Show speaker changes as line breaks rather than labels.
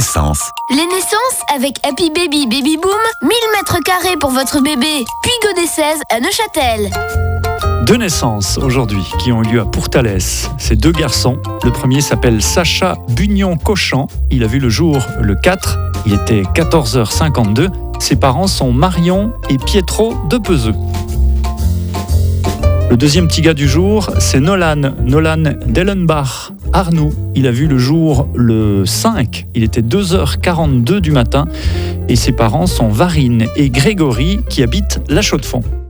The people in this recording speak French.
naissances.
Les naissances avec Happy Baby Baby Boom, 1000 mètres carrés pour votre bébé. Puis Godet 16 à Neuchâtel.
2 naissances aujourd'hui qui ont eu lieu à Pourtalès. C'est 2 garçons. Le premier s'appelle Sacha Bugnon-Cochant. Il a vu le jour le 4. Il était 14h52. Ses parents sont Marion et Pietro de Peseux. Le deuxième petit gars du jour, c'est Nolan Dellenbach, Arnoux. Il a vu le jour le 5. Il était 2h42 du matin. Et ses parents sont Varine et Grégory qui habitent La Chaux-de-Fonds.